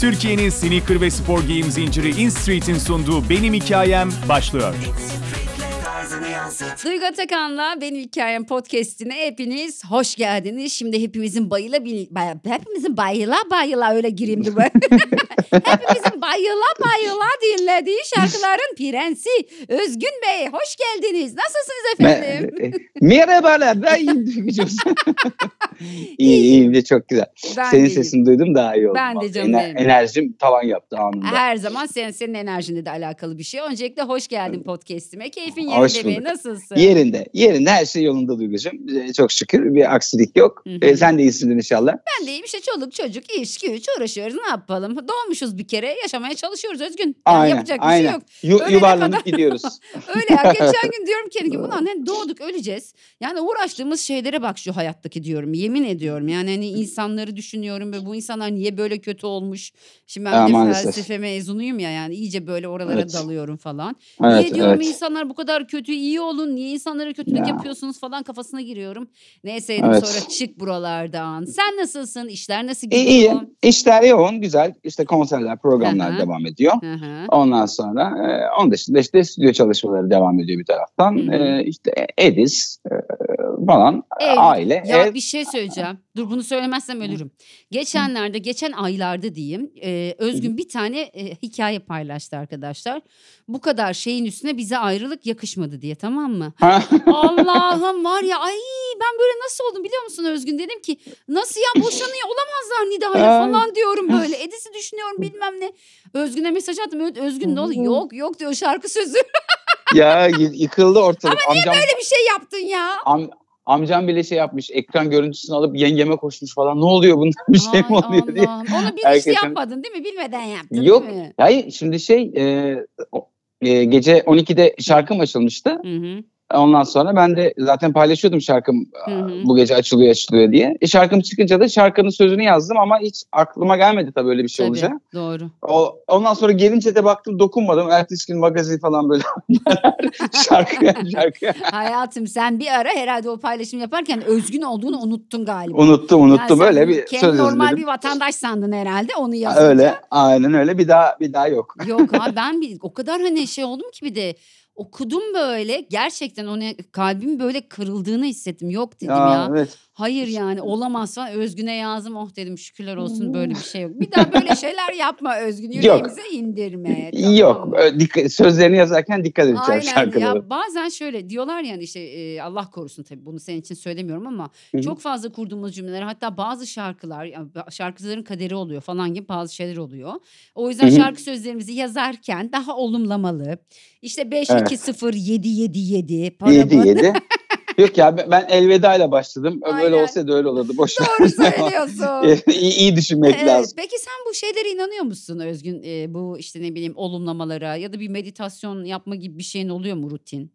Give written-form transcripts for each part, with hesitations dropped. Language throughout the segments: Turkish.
Türkiye'nin sneaker ve spor giyim zinciri InStreet'in sunduğu Benim Hikayem başlıyor. Duygu Atakan'la Benim Hikayem podcast'ine hepiniz hoş geldiniz. Şimdi hepimizin bayıla öyle gireyim dur ben. Hepimizin bayıla dinlediği şarkıların prensi Özgün Bey, hoş geldiniz. Nasılsınız efendim? Merhabalar, ben iyiyim Duygucuğum. İyiyim de çok güzel. Ben Senin de sesini duydum, daha iyi oldu. Ben de canım benim. Enerjim tavan yaptı anında. Her zaman senin enerjinle de alakalı bir şey. Öncelikle hoş geldin podcast'ime. Keyfin Hoş yerinde mi? bulduk. Nasılsın? Yerinde her şey yolunda Duygucuğum. Çok şükür bir aksilik yok. Sen de iyisindir inşallah. Ben de iyiyim, işte çoluk çocuk iş güç uğraşıyoruz, ne yapalım. Doğmuşuz bir kere, yaşamaya çalışıyoruz Özgün. Yani Aynen, yapacak bir şey yok. Yuvarlanıp gidiyoruz. Öyle ya, geçen gün diyorum kendime ulan hani doğduk öleceğiz. Yani uğraştığımız şeylere bak şu hayattaki diyorum, yemin ediyorum. Yani hani insanları düşünüyorum ve bu insanlar niye böyle kötü olmuş. Şimdi ben bir de felsefe mezunuyum ya, yani iyice böyle oralara dalıyorum falan. Niye diyorum insanlar bu kadar kötü, iyi olun, niye insanlara kötülük yapıyorsunuz falan kafasına giriyorum. Neyse sonra çık buralardan. Sen nasılsın? İşler nasıl gidiyor? İyi. İşler yoğun, güzel. İşte konserler, programlar devam ediyor. Ondan sonra onun dışında işte stüdyo çalışmaları devam ediyor bir taraftan. İşte Edis falan, aile, ya ev. Bir şey söyleyeceğim. Dur, bunu söylemezsem ölürüm. Geçen aylarda diyeyim, Özgün bir tane hikaye paylaştı arkadaşlar. Bu kadar şeyin üstüne bize ayrılık yakışmadı diye, tamam mı? Allah'ım var ya, ay ben böyle nasıl oldum biliyor musun Özgün? Dedim ki nasıl ya, boşanıyor olamazlar Nida'yla falan diyorum böyle. Edis'i düşünüyorum bilmem ne. Özgün'e mesaj attım. Özgün ne oluyor? Yok diyor, şarkı sözü. Ya yıkıldı ortalık. Ama niye böyle bir şey yaptın ya? Amcam bile şey yapmış, ekran görüntüsünü alıp yengeme koşmuş falan. Ne oluyor bundan, bir şey mi oluyor diye. Onu bilinçli yapmadın değil mi? Bilmeden yaptın yok, değil mi? Hayır şimdi gece 12'de şarkım açılmıştı. Ondan sonra ben de zaten paylaşıyordum şarkım bu gece açılıyor diye. Şarkım çıkınca da şarkının sözünü yazdım ama hiç aklıma gelmedi tabii öyle bir şey olacak. Doğru. Ondan sonra gelince de baktım, dokunmadım. Ertesi gün magazin falan böyle şarkı. Hayatım sen bir ara herhalde o paylaşım yaparken Özgün olduğunu unuttun galiba. Unuttum yani öyle bir söz yazdım. Normal bir vatandaş sandın herhalde onu yazınca. Öyle, aynen öyle, bir daha yok. Yok abi, ben o kadar hani şey oldum ki, bir de okudum böyle, gerçekten onu kalbim böyle kırıldığını hissettim. Yok dedim ya. Evet. Hayır yani olamaz falan. Özgün'e yazdım, oh dedim şükürler olsun böyle bir şey yok. Bir daha böyle şeyler yapma Özgün, yüreğimize indirme. Tamam. Yok, sözlerini yazarken dikkat edeceğim şarkılara. Ya bazen şöyle diyorlar yani işte Allah korusun tabii, bunu senin için söylemiyorum ama çok fazla kurduğumuz cümleler, hatta bazı şarkılar, yani şarkıcıların kaderi oluyor falan gibi bazı şeyler oluyor. O yüzden şarkı sözlerimizi yazarken daha olumlamalı. İşte 5-2-0-7-7-7 para 7. Yok ya, ben elvedayla başladım. Böyle olsaydı öyle olurdu. Boş ver. Doğru söylüyorsun. iyi düşünmek lazım. Peki sen bu şeylere inanıyor musun Özgün? Bu işte ne bileyim olumlamalara ya da bir meditasyon yapma gibi bir şeyin oluyor mu, rutin?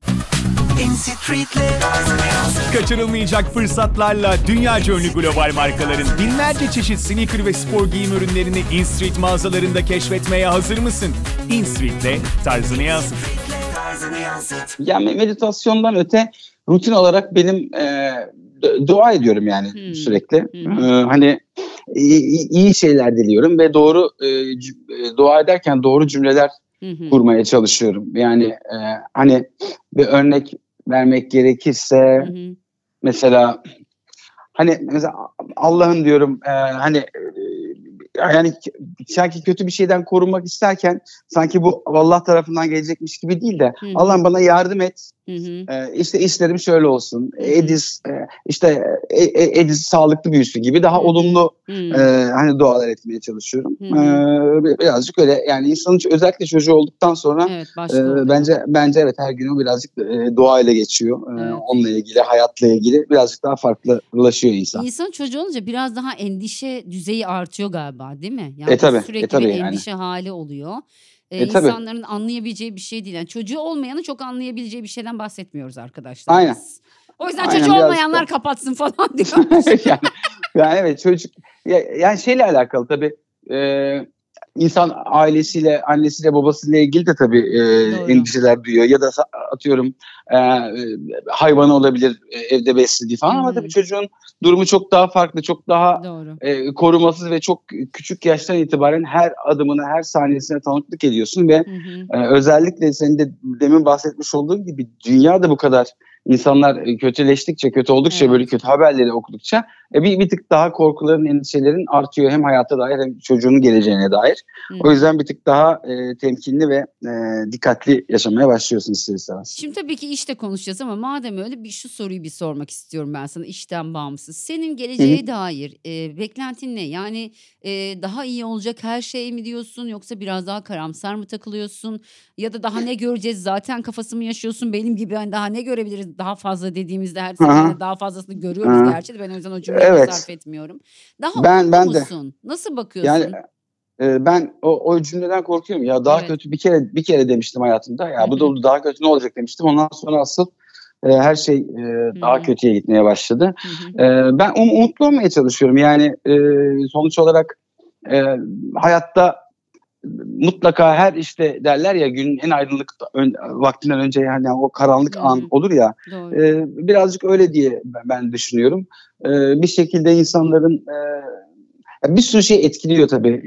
Kaçırılmayacak fırsatlarla dünyaca ünlü global markaların binlerce çeşit sneaker ve spor giyim ürünlerini InStreet mağazalarında keşfetmeye hazır mısın? InStreet'le tarzını yansıt. Yani meditasyondan öte rutin olarak benim dua ediyorum yani sürekli. Hani iyi şeyler diliyorum ve doğru dua ederken doğru cümleler kurmaya çalışıyorum. Yani hani bir örnek vermek gerekirse mesela Allah'ım diyorum, hani yani sanki kötü bir şeyden korunmak isterken sanki bu Allah tarafından gelecekmiş gibi değil de Allah'ım bana yardım et. İşte işlerim şöyle olsun. Edis Edis sağlıklı büyüsün gibi daha olumlu hani dualar etmeye çalışıyorum. Birazcık öyle yani, insanın özellikle çocuğu olduktan sonra bence evet, her gün o birazcık dua ile geçiyor. Onunla ilgili, hayatla ilgili birazcık daha farklılaşıyor insan. İnsan çocuğu olunca biraz daha endişe düzeyi artıyor galiba, değil mi? Yani sürekli bir endişe hali oluyor. İnsanların anlayabileceği bir şey değil. Yani çocuğu olmayanı çok anlayabileceği bir şeyden bahsetmiyoruz arkadaşlar. Aynen. O yüzden çocuğu olmayanlar kapatsın falan diyormuş. yani evet, çocuk yani şeyle alakalı tabii. insan ailesiyle, annesiyle, babasıyla ilgili de tabii endişeler duyuyor. Ya da atıyorum hayvanı olabilir evde beslediği falan. Ama tabii çocuğun durumu çok daha farklı, çok daha korumasız ve çok küçük yaştan itibaren her adımına, her saniyesine tanıklık ediyorsun ve özellikle senin de demin bahsetmiş olduğun gibi dünyada bu kadar insanlar kötüleştikçe, kötü oldukça, böyle kötü haberleri okudukça bir tık daha korkuların, endişelerin artıyor. Hem hayata dair hem çocuğunun geleceğine dair. O yüzden bir tık daha temkinli ve dikkatli yaşamaya başlıyorsun ister istemez. Şimdi tabii ki işte konuşacağız ama madem öyle şu soruyu bir sormak istiyorum ben sana, işten bağımsız. Senin geleceğe dair beklentin ne? Yani daha iyi olacak her şey mi diyorsun, yoksa biraz daha karamsar mı takılıyorsun? Ya da daha ne göreceğiz, zaten kafası mı yaşıyorsun benim gibi, hani daha ne görebiliriz daha fazla dediğimizde her seferinde daha fazlasını görüyoruz gerçi de, ben o yüzden o cümleyi sarf etmiyorum. Daha umutlu musun? Nasıl bakıyorsun? Yani ben o cümleden korkuyorum ya, daha kötü bir kere demiştim hayatımda ya, bu da daha kötü ne olacak demiştim, ondan sonra asıl her şey daha kötüye gitmeye başladı. Ben umutlu olmaya çalışıyorum yani, sonuç olarak hayatta mutlaka her işte derler ya, günün en aydınlık vaktinden önce, yani o karanlık an olur ya, birazcık öyle diye ben düşünüyorum. Bir şekilde insanların bir sürü şey etkiliyor tabii.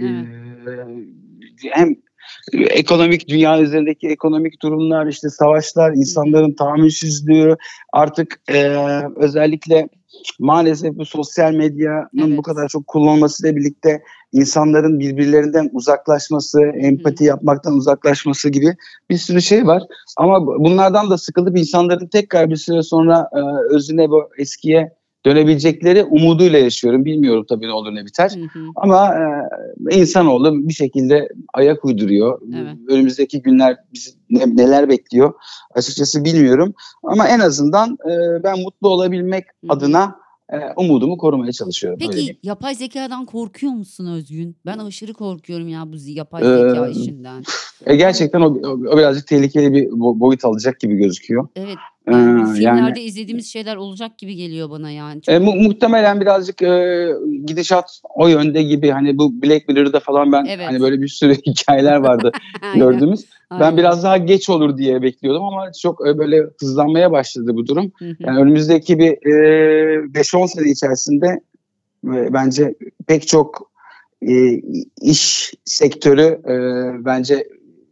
Hem ekonomik, dünya üzerindeki ekonomik durumlar, işte savaşlar, insanların tahammülsüzlüğü, artık özellikle maalesef bu sosyal medyanın bu kadar çok kullanılmasıyla birlikte insanların birbirlerinden uzaklaşması, empati yapmaktan uzaklaşması gibi bir sürü şey var. Ama bunlardan da sıkılıp insanların tekrar bir süre sonra özüne, bu eskiye dönebilecekleri umuduyla yaşıyorum. Bilmiyorum tabii ne olur ne biter. Ama insanoğlu bir şekilde ayak uyduruyor. Önümüzdeki günler bizi neler bekliyor açıkçası bilmiyorum. Ama en azından ben mutlu olabilmek adına umudumu korumaya çalışıyorum. Peki yapay zekadan korkuyor musun Özgün? Ben aşırı korkuyorum ya bu yapay zeka işinden. Gerçekten o birazcık tehlikeli bir boyut alacak gibi gözüküyor. Evet. Yani filmlerde izlediğimiz şeyler olacak gibi geliyor bana yani. Muhtemelen birazcık gidişat o yönde gibi. Hani bu Black Mirror'da falan ben hani böyle bir sürü hikayeler vardı gördüğümüz. Ben biraz daha geç olur diye bekliyordum ama çok böyle hızlanmaya başladı bu durum. Yani önümüzdeki bir 5-10 sene içerisinde bence pek çok iş sektörü bence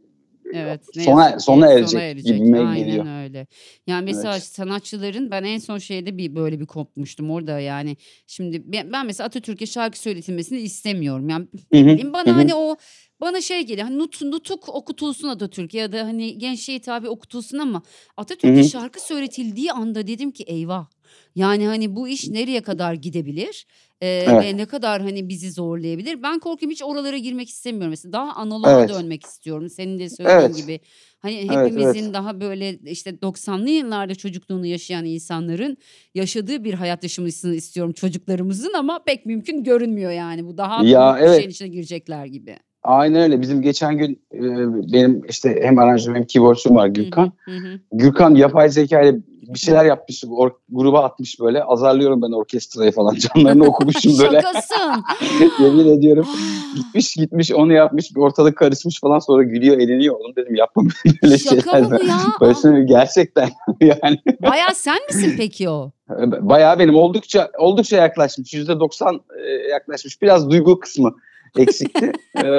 sona erecek gibime geliyor. Aynen öyle. Yani mesela sanatçıların, ben en son şeyde böyle bir kopmuştum orada yani. Şimdi ben mesela Atatürk'e şarkı söyletilmesini istemiyorum. Yani bana hani o bana şey geliyor. Hani nutuk okutulsun Atatürk, ya da hani gençliğe tabi okutulsun, ama Atatürk'e şarkı söyletildiği anda dedim ki eyvah. Yani hani bu iş nereye kadar gidebilir? Ve ne kadar hani bizi zorlayabilir? Ben korkuyorum, hiç oralara girmek istemiyorum. Mesela daha analoga dönmek istiyorum. Senin de söylediğin gibi. Hani hepimizin daha böyle işte 90'lı yıllarda çocukluğunu yaşayan insanların yaşadığı bir hayat yaşamasını istiyorum çocuklarımızın, ama pek mümkün görünmüyor yani. Bu daha büyük bir şeyin içine girecekler gibi. Aynen öyle. Bizim geçen gün benim işte hem aranjörüm hem keyboardçum var, Gürkan. Gürkan yapay zeka ile bir şeyler yapmış, gruba atmış böyle. Azarlıyorum ben orkestrayı falan. Canlarını okumuşum böyle. Şakasın. Yemin ediyorum. Gitmiş onu yapmış. Bir ortalık karışmış falan, sonra gülüyor, eğleniyor. Oğlum dedim yapma böyle şeyler. Şaka mı bu ya? Böyle gerçekten yani. Bayağı sen misin peki o? Bayağı benim, oldukça yaklaşmış. %90 yaklaşmış. Biraz duygu kısmı eksikti.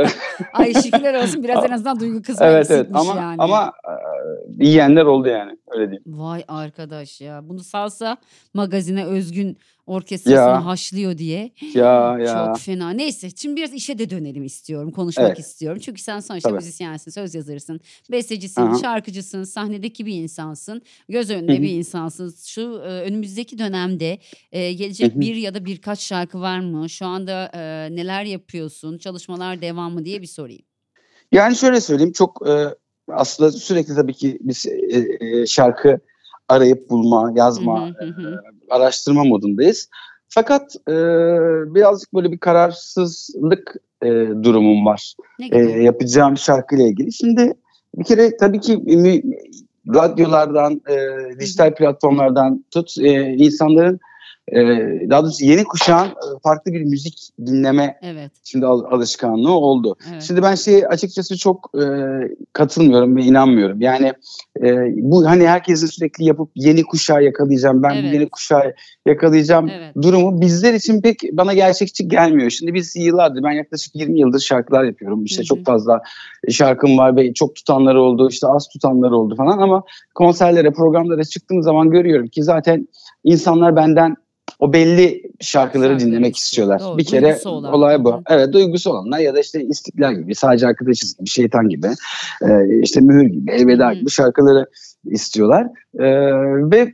Ay şükürler olsun, biraz en azından duygu kısmı eksikmiş yani. Ama yiyenler oldu yani, öyle diyeyim. Vay arkadaş ya, bunu salsa magazine Özgün orkestrasını haşlıyor diye. Çok fena. Neyse, şimdi biraz işe de dönelim istiyorum. Konuşmak istiyorum. Çünkü sen sonuçta müzisyensin, söz yazarısın, bestecisin, şarkıcısın, sahnedeki bir insansın, göz önünde bir insansın. Şu önümüzdeki dönemde gelecek bir ya da birkaç şarkı var mı? Şu anda neler yapıyorsun? Çalışmalar devam mı diye bir sorayım. Yani şöyle söyleyeyim, çok aslında sürekli tabii ki biz şarkı arayıp bulma, yazma, araştırma modundayız. Fakat birazcık böyle bir kararsızlık durumum var yapacağım şarkıyla ilgili. Şimdi bir kere tabii ki radyolardan, dijital platformlardan tut, insanların daha doğrusu yeni kuşağın farklı bir müzik dinleme şimdi alışkanlığı oldu. Evet. Şimdi ben açıkçası çok katılmıyorum ve inanmıyorum. Yani bu hani herkesin sürekli yapıp yeni kuşağı yakalayacağım, ben bu yeni kuşağı yakalayacağım durumu bizler için pek bana gerçekçi gelmiyor. Şimdi biz yıllardır, ben yaklaşık 20 yıldır şarkılar yapıyorum. İşte çok fazla şarkım var ve çok tutanları oldu, işte az tutanları oldu falan, ama konserlere, programlara çıktığım zaman görüyorum ki zaten insanlar benden o belli şarkıları dinlemek istiyorlar. Doğru, bir kere olay bu. Hı-hı. Evet, duygusu olanlar ya da işte İstiklal gibi, Sadece Arkadaşız gibi, Şeytan gibi, işte Mühür gibi, Elveda gibi şarkıları istiyorlar. Ve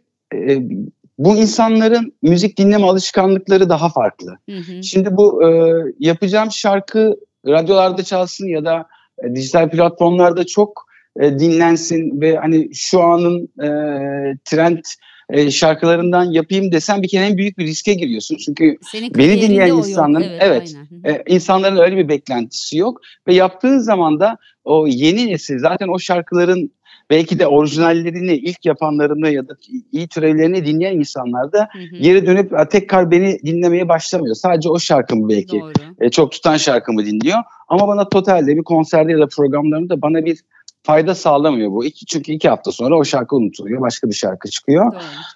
bu insanların müzik dinleme alışkanlıkları daha farklı. Hı-hı. Şimdi bu yapacağım şarkı radyolarda çalsın ya da dijital platformlarda çok dinlensin ve hani şu anın trend şarkılarından yapayım desem bir kere en büyük bir riske giriyorsun. Çünkü beni dinleyen insanların insanların öyle bir beklentisi yok ve yaptığın zaman da o yeni nesil zaten o şarkıların belki de orijinallerini, ilk yapanlarını ya da iyi türevlerini dinleyen insanlar da geri dönüp tekrar beni dinlemeye başlamıyor. Sadece o şarkımı belki çok tutan şarkımı dinliyor. Ama bana totalde bir konserde ya da programlarında bana bir fayda sağlamıyor bu. Çünkü 2 hafta sonra o şarkı unutuluyor. Başka bir şarkı çıkıyor.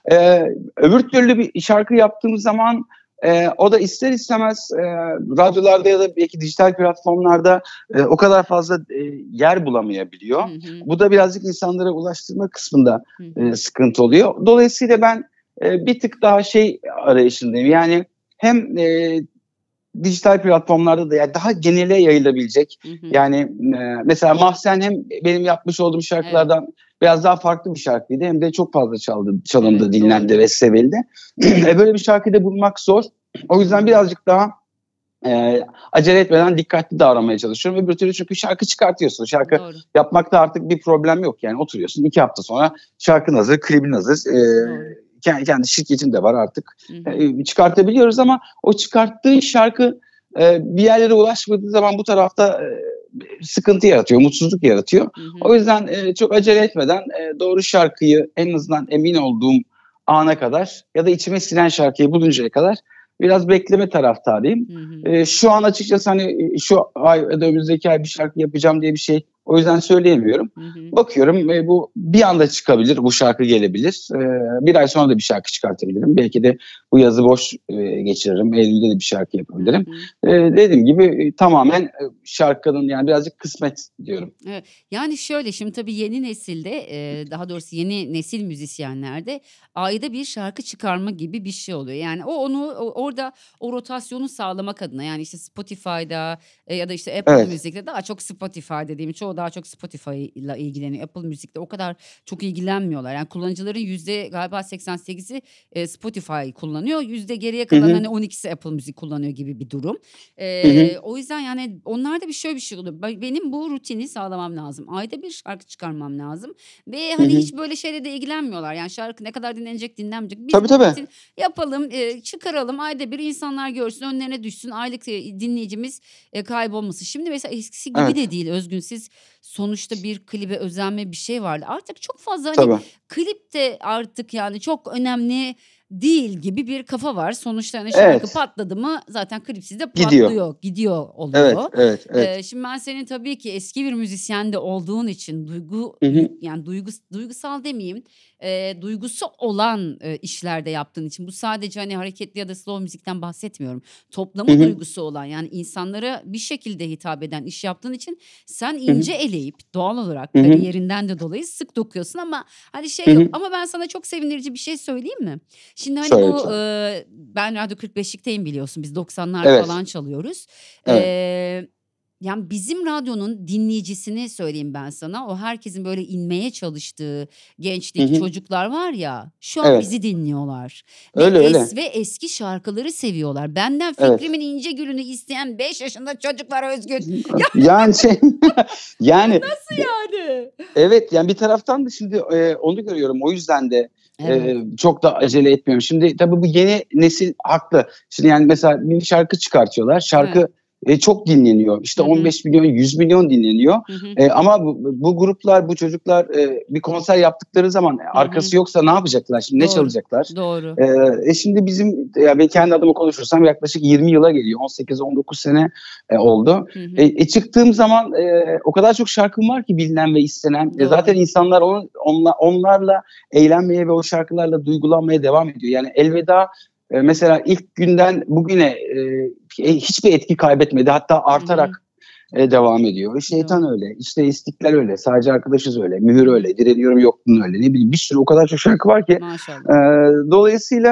Öbür türlü bir şarkı yaptığımız zaman o da ister istemez radyolarda ya da belki dijital platformlarda o kadar fazla yer bulamayabiliyor. Bu da birazcık insanlara ulaştırma kısmında sıkıntı oluyor. Dolayısıyla ben bir tık daha arayışındayım. Yani hem dijital platformlarda da yani daha genele yayılabilecek. Yani mesela Mahzen hem benim yapmış olduğum şarkılardan biraz daha farklı bir şarkıydı, hem de çok fazla çalındı, dinlendi ve sevildi. Böyle bir şarkıyı bulmak zor. O yüzden birazcık daha acele etmeden dikkatli davranmaya çalışıyorum. Öbür türlü çünkü şarkı çıkartıyorsun. Şarkı yapmakta artık bir problem yok. Yani oturuyorsun, 2 hafta sonra şarkın hazır, klibin hazır. Kendi şirketim de var artık. Çıkartabiliyoruz ama o çıkarttığın şarkı bir yerlere ulaşmadığı zaman bu tarafta sıkıntı yaratıyor, mutsuzluk yaratıyor. O yüzden çok acele etmeden doğru şarkıyı en azından emin olduğum ana kadar ya da içime sinen şarkıyı buluncaya kadar biraz bekleme taraftarıyım. Şu an açıkçası hani şu ay ya da önümüzdeki ay bir şarkı yapacağım diye bir şey o yüzden söyleyemiyorum. Bakıyorum bu bir anda çıkabilir, bu şarkı gelebilir. Bir ay sonra da bir şarkı çıkartabilirim. Belki de bu yazı boş geçiririm. Eylül'de de bir şarkı yapabilirim. Dediğim gibi tamamen şarkının yani birazcık kısmet diyorum. Evet. Yani şöyle, şimdi tabii yeni nesilde daha doğrusu yeni nesil müzisyenlerde ayda bir şarkı çıkarma gibi bir şey oluyor. Yani orada o rotasyonu sağlamak adına, yani işte Spotify'da ya da işte Apple Music'te, daha çok Spotify dediğim, çoğu daha çok Spotify ile ilgileniyor. Apple Music'te o kadar çok ilgilenmiyorlar. Yani kullanıcıların galiba 88'i Spotify kullanıyor. Geriye kalan hani 12'si Apple Music kullanıyor gibi bir durum. O yüzden yani onlarda bir şey oluyor. Benim bu rutini sağlamam lazım. Ayda bir şarkı çıkarmam lazım. Ve hani hiç böyle şeyle de ilgilenmiyorlar. Yani şarkı ne kadar dinlenecek, dinlenmeyecek. Biz bu rutin yapalım, çıkaralım. Ayda bir insanlar görsün, önlerine düşsün. Aylık dinleyicimiz kaybolmasın. Şimdi mesela eskisi gibi de değil Özgün. Siz sonuçta bir klibe özenme bir şey vardı. Artık çok fazla hani klip de artık yani çok önemli değil gibi bir kafa var. Sonuçta hani şarkı patladı mı zaten klipsiz de gidiyor oluyor. Evet. Şimdi ben senin tabii ki eski bir müzisyen de olduğun için yani duygusal demeyeyim, duygusu olan işlerde yaptığın için, bu sadece hani hareketli ya da slow müzikten bahsetmiyorum. Toplamı duygusu olan, yani insanlara bir şekilde hitap eden iş yaptığın için sen ince eleyip doğal olarak kariyerinden de dolayı sık dokuyorsun ama hani yok. Ama ben sana çok sevindirici bir şey söyleyeyim mi? Şimdi hani ben Radyo 45'likteyim biliyorsun. Biz 90'lar falan çalıyoruz. Yani bizim radyonun dinleyicisini söyleyeyim ben sana. O herkesin böyle inmeye çalıştığı gençlik çocuklar var ya, şu an bizi dinliyorlar. Ve eski şarkıları seviyorlar. Benden Fikrimin İnce Gülü'nü isteyen 5 yaşında çocuklar Özgün. Yani yani nasıl yani? Evet, yani bir taraftan da şimdi onu görüyorum. O yüzden de çok da acele etmiyorum. Şimdi tabii bu yeni nesil haklı. Şimdi yani mesela bir şarkı çıkartıyorlar. Şarkı çok dinleniyor. İşte 15 milyon, 100 milyon dinleniyor. Ama bu gruplar, bu çocuklar bir konser yaptıkları zaman arkası yoksa ne yapacaklar? Şimdi ne çalacaklar? Doğru. Şimdi bizim, ben kendi adıma konuşursam yaklaşık 20 yıla geliyor. 18-19 sene oldu. Çıktığım zaman o kadar çok şarkım var ki bilinen ve istenen. Zaten insanlar onlarla eğlenmeye ve o şarkılarla duygulanmaya devam ediyor. Yani Elveda mesela ilk günden bugüne hiçbir etki kaybetmedi. Hatta artarak devam ediyor. Şeytan öyle. İşte İstiklal öyle. Sadece arkadaşız öyle. Mühür öyle. Direniyorum yokluğun öyle. Ne bileyim, bir sürü o kadar çok şarkı var ki. Dolayısıyla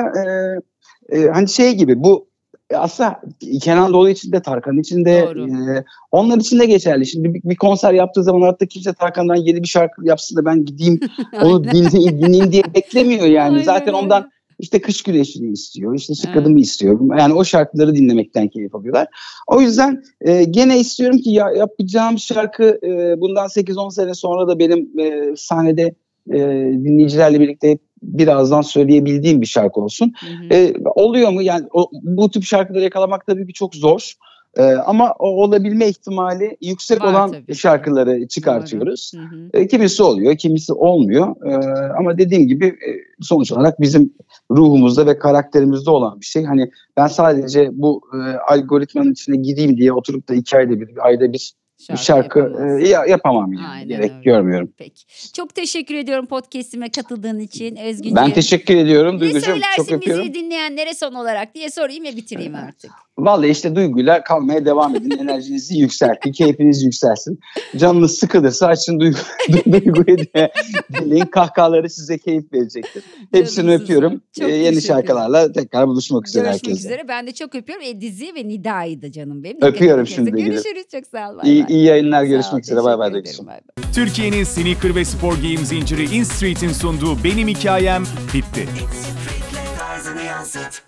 hani şey gibi, bu aslında Kenan Doğulu için de, Tarkan için de, onlar için de geçerli. Şimdi bir konser yaptığı zaman artık kimse Tarkan'dan yeni bir şarkı yapsın da ben gideyim onu dinleyeyim diye beklemiyor yani. Aynen, zaten ondan işte Kış Güneşi'ni istiyor, işte Şıkkıdım'ı istiyor. Yani o şarkıları dinlemekten keyif alıyorlar. O yüzden gene istiyorum ki yapacağım şarkı bundan 8-10 sene sonra da benim sahnede dinleyicilerle birlikte birazdan söyleyebildiğim bir şarkı olsun. Oluyor mu? Yani bu tip şarkıları yakalamak tabii ki çok zor. Ama o olabilme ihtimali yüksek olan şarkıları çıkartıyoruz. Kimisi oluyor, kimisi olmuyor. Ama dediğim gibi sonuç olarak bizim ruhumuzda ve karakterimizde olan bir şey. Hani ben sadece bu algoritmanın içine gideyim diye oturup da 2 ayda bir, ayda bir şarkı yapamam yani. Aynen Gerek öyle. görmüyorum. Peki. Çok teşekkür ediyorum podcast'ime katıldığın için Özgüncüğüm. Ben teşekkür ediyorum Ne Duygucuğum. Çok söylersin öpüyorum. bizi dinleyenlere son olarak diye sorayım ve bitireyim artık. Vallahi işte duyguyla kalmaya devam edin. Enerjinizi yükseltin, keyfiniz yükselsin. Canınız sıkılırsa açın Duygu'yu dinleyin. Kahkahaları size keyif verecektir. Hepsini Canımsın. öpüyorum. Çok Yeni şarkılarla tekrar buluşmak üzere Görüşmek herkese. üzere. Ben de çok öpüyorum. Dizi ve Nida'yı da canım benim. Öpüyorum Dikkat edin. şimdi. Görüşürüz. Çok sağ ol. Bay bay. İyi yayınlar. Sağ ol, Görüşmek üzere. Bay bay. teşekkür ederim, bay bay. Türkiye'nin sneaker ve spor giyim zinciri InStreet'in sunduğu Benim Hikayem bitti. Street'le tarzını yansıt.